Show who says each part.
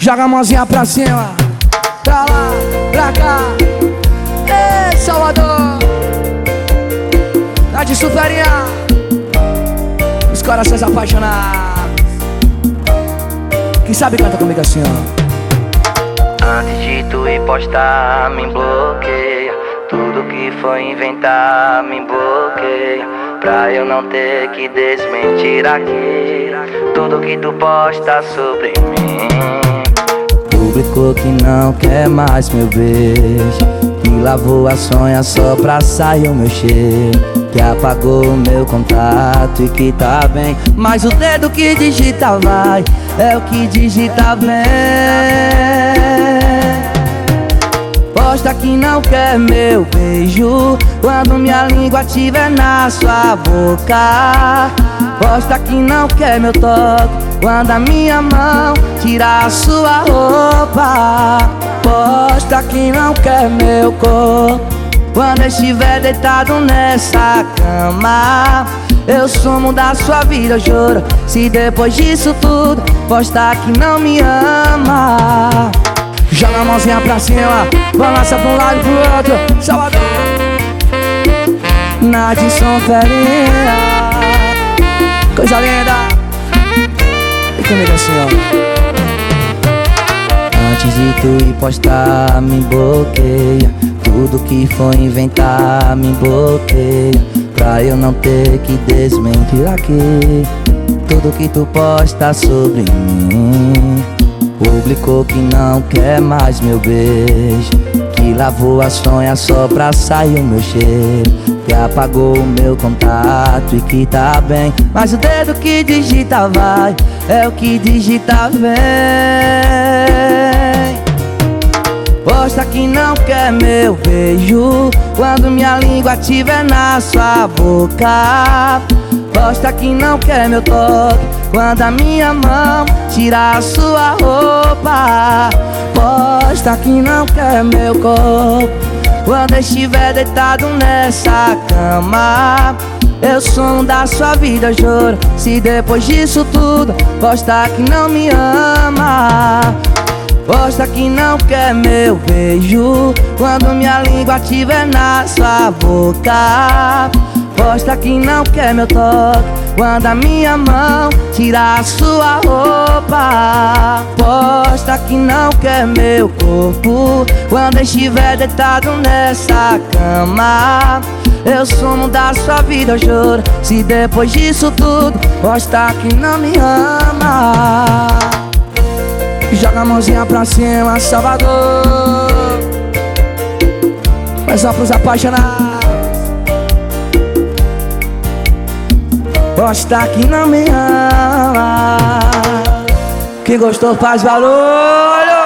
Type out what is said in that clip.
Speaker 1: Joga a mãozinha pra cima, pra lá, pra cá. Ei, Salvador, tá de superinha, os corações apaixonados. Quem sabe canta comigo assim, ó.
Speaker 2: Antes de tu ir postar, me bloqueia. Tudo que for inventar, me bloqueia. Pra eu não ter que desmentir aqui tudo que tu posta sobre mim. Publicou que não quer mais meu beijo, que lavou a sonha só pra sair o meu cheiro, que apagou o meu contato e que tá bem, mas o dedo que digita vai, é o que digita bem. Posta que não quer meu beijo quando minha língua tiver na sua boca. Posta que não quer meu toque quando a minha mão tirar a sua roupa. Posta que não quer meu corpo quando eu estiver deitado nessa cama. Eu sumo da sua vida, eu juro, se depois disso tudo postar que não me ama.
Speaker 1: Joga a mãozinha pra cima, balança pra um lado e pro outro. Salvador,
Speaker 2: Nadson Ferinha,
Speaker 1: coisa linda. E comigo assim, ó.
Speaker 2: antes de tu ir postar, me bloqueia. Tudo que for inventar, me bloqueia. Pra eu não ter que desmentir aqui tudo que tu posta sobre mim. Publicou que não quer mais meu beijo, que lavou a sonha só pra sair o meu cheiro, que apagou o meu contato e que tá bem, mas o dedo que digita vai, é o que digita vem. Posta que não quer meu beijo quando minha língua tiver na sua boca. Posta que não quer meu toque quando a minha mão tirar a sua roupa. Posta que não quer meu corpo quando eu estiver deitado nessa cama. Eu sou da sua vida, eu juro, se depois disso tudo posta que não me ama. Posta que não quer meu beijo quando minha língua tiver na sua boca. Posta que não quer meu toque quando a minha mão tirar a sua roupa. Posta que não quer meu corpo quando eu estiver deitado nessa cama. Eu sumo da sua vida, eu juro, se depois disso tudo posta que não me ama.
Speaker 1: Joga a mãozinha pra cima, Salvador, mas só pros apaixonados. Posta que não me ama. Quem gostou faz barulho.